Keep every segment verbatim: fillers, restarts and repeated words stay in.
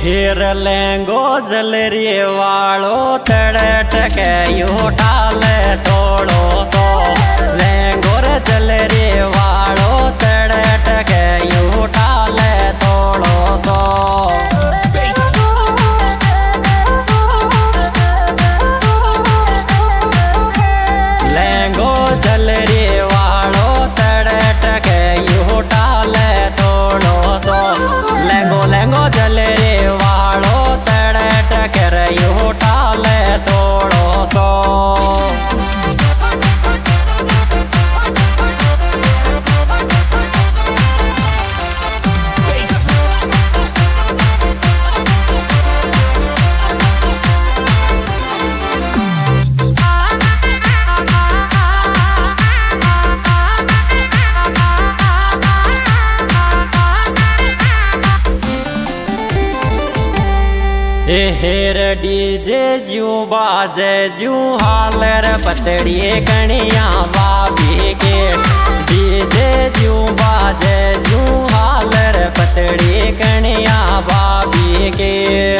हेर लेंगो जलरी वालो तड़े टके उठाल थोड़ो सो लेंगो रे जलरी वालो तड़े टके उठाल थोड़ो सो लेंगो जलरी वालो तड़े टके उठाल थोड़ो सो लेंगो लेंगो जलरी उठाल थोड़ो सो हेर डीजे जू बाजे जू हालर पतड़ी कणिया बाबी के डीजे जू बाजे जू हालर पतड़ी कणिया बाबी के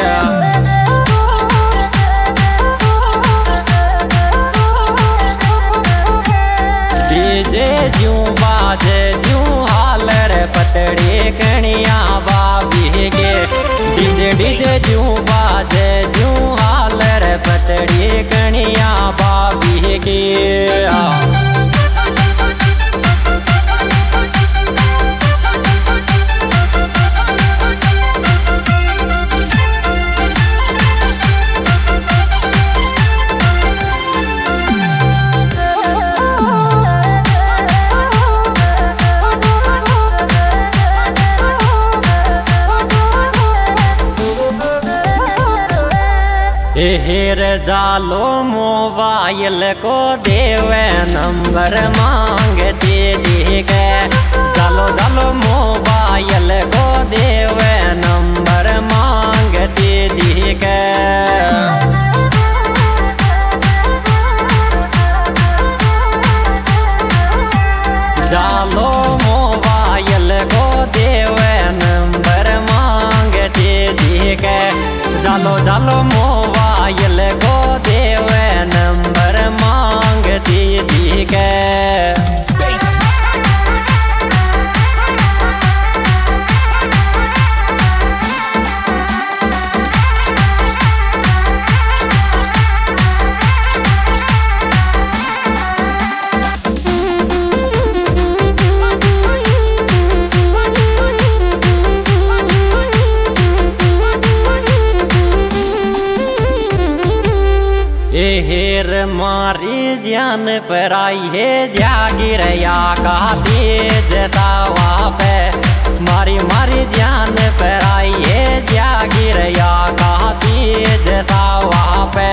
डीजे जू बाजे जू हालर पतड़ी कणिया बाबी के डीजे डीजे जू बाजे जू हालर पतड़ी कणिया बाबी के हेर जालो मोबाइल को देवे नंबर मांगती दी के जालो जालो मोबाइल को देवे नंबर मांगती दी के जालो मोबाइल को देवे नंबर मांगती दी के जालो जालो मोबाइल को देवे नंबर मांगती दी के हेर मारी जान पर आई है जागिर या का तेज सावा पे मारी मारी जान पर आई है जागिर या का तेज सावा पे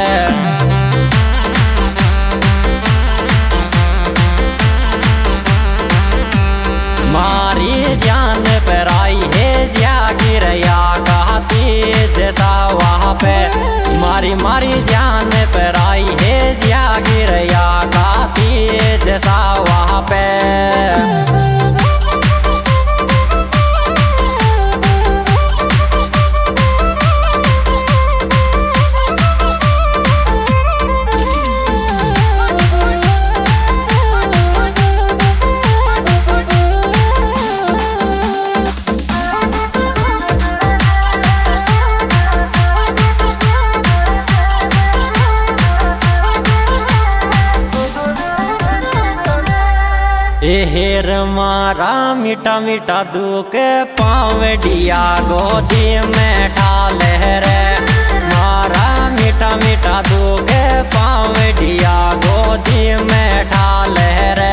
मारी जान पर आई है जागिर या का तेज सावा पे मारी मारी जान पर आई है जागिर या का तेज सावा पे हेर मारा मीठा मीठा दुख पावडिया गोदी में ठाल रे मारा मीठा मीठा दुख पावडिया गोदी में ठाल रे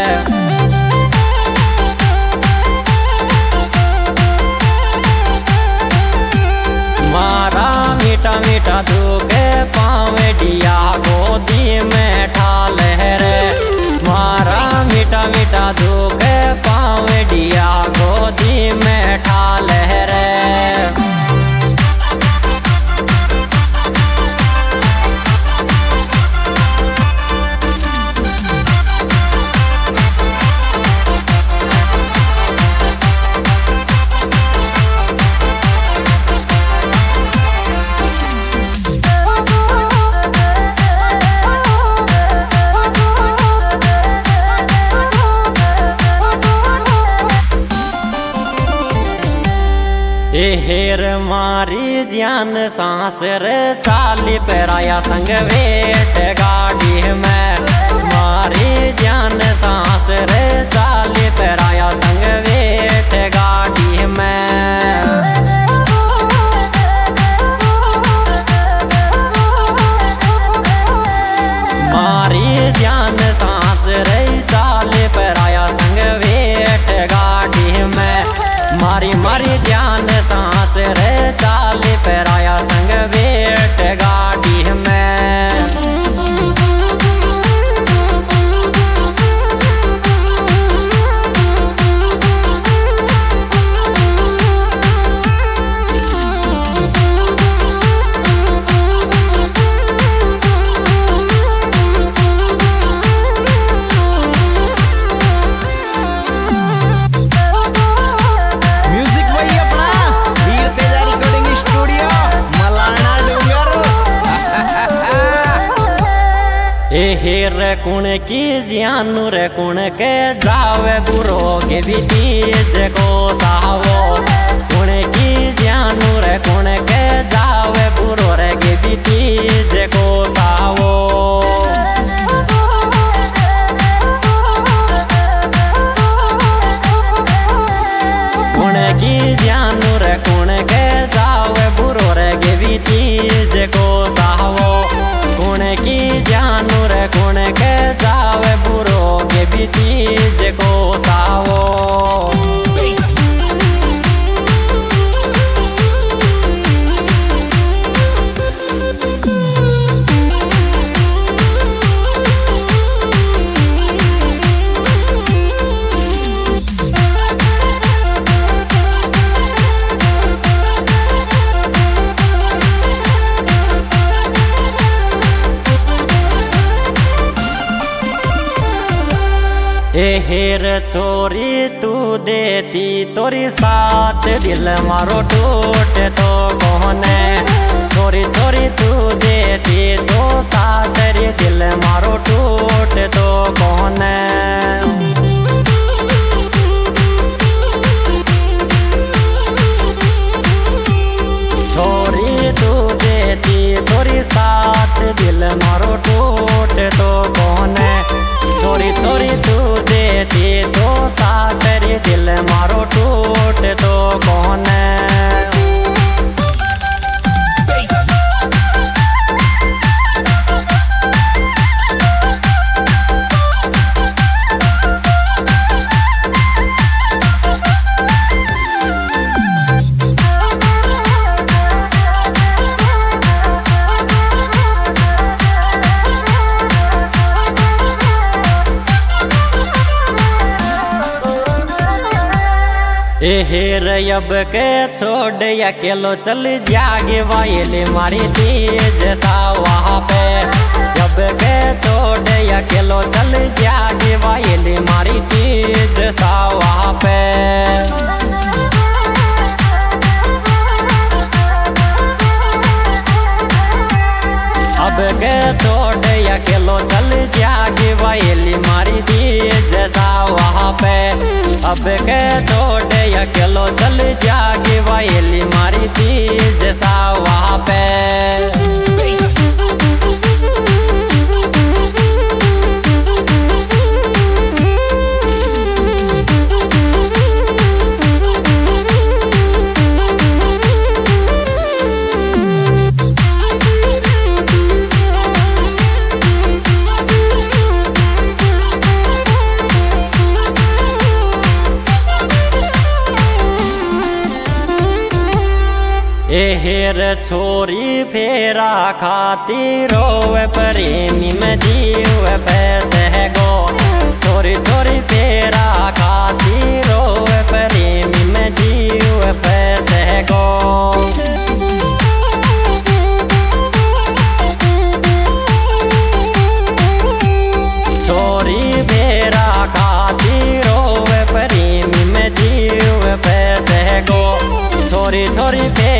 मारा मीठा मीठा दुख पावडिया गोदी में ठाल रे मारा मीठा मीठा दुख पावडिया गोदी में ठाल रे हेर मारी जान सांस रे चाली पेराया संग वेट गाड़ी में मारी जान सांस रे चाली पेराया संग वेट गाड़ी में मारी जान सांस रे चाली पेराया संग वेट गाड़ी में मारी मारी जान सांस रे चाली पेराया संग वेट गाड़ी में हेर कुण की जियानु रे कुण के जावे बुरो के भी तीज को सावो कुण की जियानु रे कुण के जावे बुरो रे के भी तीज को सावो कुण की जियानु रे कुण के जावे बुरो रे के भी तीज को सावो कुण की जानू रे कुण के जावे बुरो के भी तीज को सावो हेर छोरी तू देती तोरी साथ दिल मारो टूट तो कोने छोरी छोरी तू देती तो साथ रे दिल मारो टूट तो कोने छोरी तू देती तोरी साथ दिल मारो टूट तो कोने छोरी छोरी तू देती तो साथ रे दिल मारो टूट तो कोने हेर अब के छोड़ अकेलो चल जागे वायले मारी तेज सा वहाँ पे अब के छोड़ अकेलो चल जागे वायले मारी तेज सा वहाँ पे अब के छोड़ अकेलो चल जागे वायली मारी तेज सा वहाँ पे अब के छोड़ अकेलो चल जागे वायली मारी तेज सा वहाँ पे हेर छोरी फेरा खाती रोवे प्रेमी में जीव पैसे गो छोरी छोरी फेरा खाती रोवे प्रेमी में जीव पैसे गो छोरी फेरा खाती रोवे प्रेमी में जीव पैसे गो छोरी छोरी